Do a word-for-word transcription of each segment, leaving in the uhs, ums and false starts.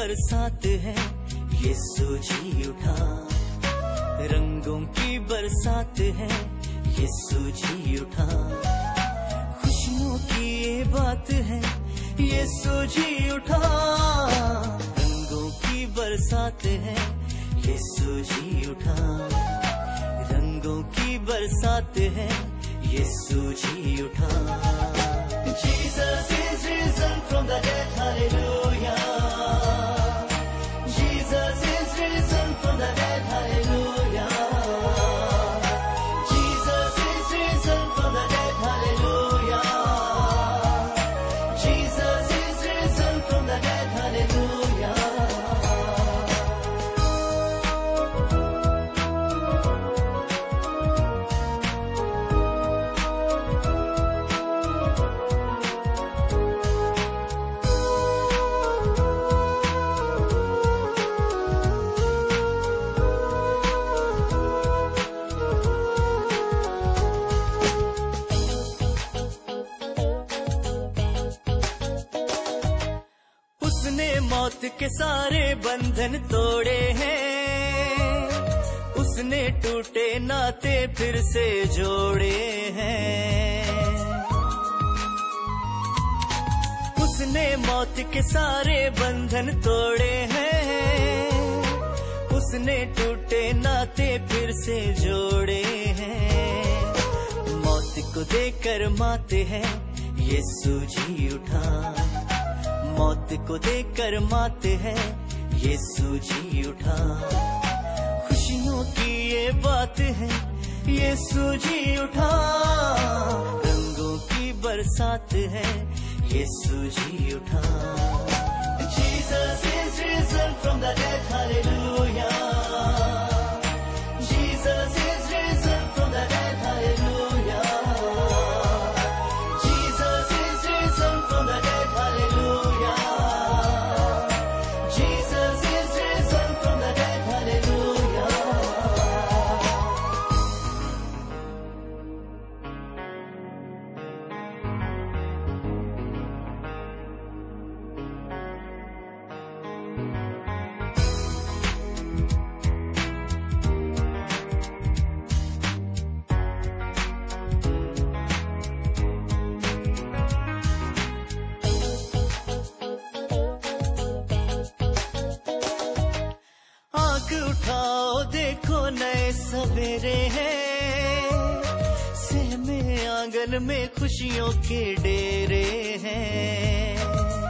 बरसात है, यीशु जी उठा। रंगों की बरसात है, यीशु जी उठा। खुशियों की ये बात है, यीशु जी उठा। रंगों की बरसात है, यीशु जी उठा। रंगों की बरसात है, यीशु जी उठा। Jesus is risen from the dead, hallelujah. Jesus is risen from the dead, hallelujah. Jesus is risen from the dead, hallelujah. Jesus is risen from the dead, hallelujah. मौत के सारे बंधन तोड़े हैं, उसने टूटे नाते फिर से जोड़े हैं। उसने मौत के सारे बंधन तोड़े हैं, उसने टूटे नाते फिर से जोड़े हैं। मौत को देकर माते हैं, यीशु जी उठा। मौत को देकर माते हैं, यीशु जी उठा। खुशियों की ये बात है, यीशु जी उठा। रंगों की बरसात है, यीशु जी उठा। Jesus is risen from the dead, hallelujah. Jesus is risen from the dead, hallelujah. Jesus is risen from the dead, hallelujah. उठाओ देखो नए सवेरे हैं, सहमे आंगन में खुशियों के डेरे हैं।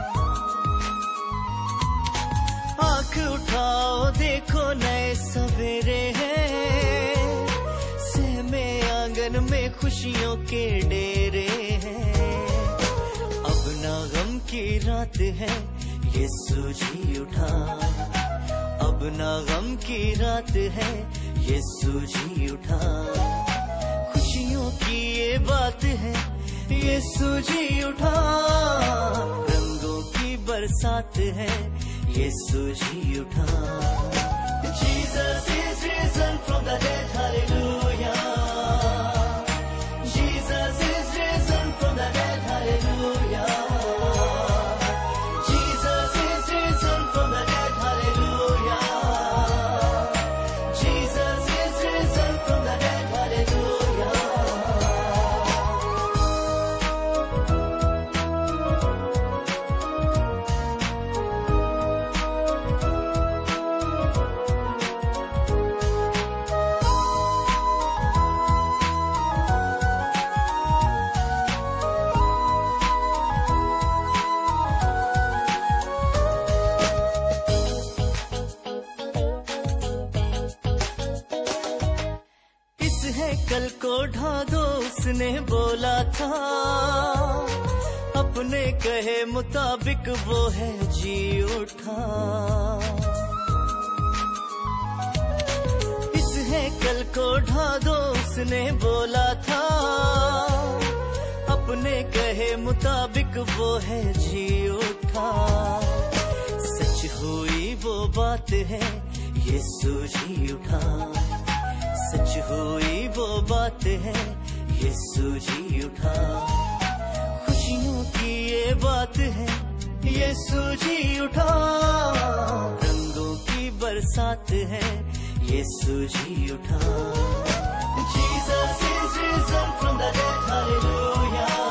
आँख उठाओ देखो नए सवेरे हैं, सहमे आंगन में खुशियों के डेरे हैं। अब ना गम की रात है, यीशु जी उठा। अब ना गम की रात है, यीशु जी उठा। खुशियों की ये बात है, यीशु जी उठा। रंगों की बरसात है, यीशु जी उठा। Jesus is risen from the dead, hallelujah. Jesus is risen from the dead, hallelujah. Jesus is risen from the dead, hallelujah. Jesus is risen from the dead, hallelujah. कल को ढा दो उसने बोला था, अपने कहे मुताबिक वो है जी उठा। इस है कल को ढा दो उसने बोला था, अपने कहे मुताबिक वो है जी उठा। सच हुई वो बात है, यीशु जी उठा। सच हुई वो बात है, यीशु जी उठा। खुशियों की ये बात है, यीशु जी उठा। रंगों की बरसात है, यीशु जी उठा। Jesus is risen from the dead, hallelujah.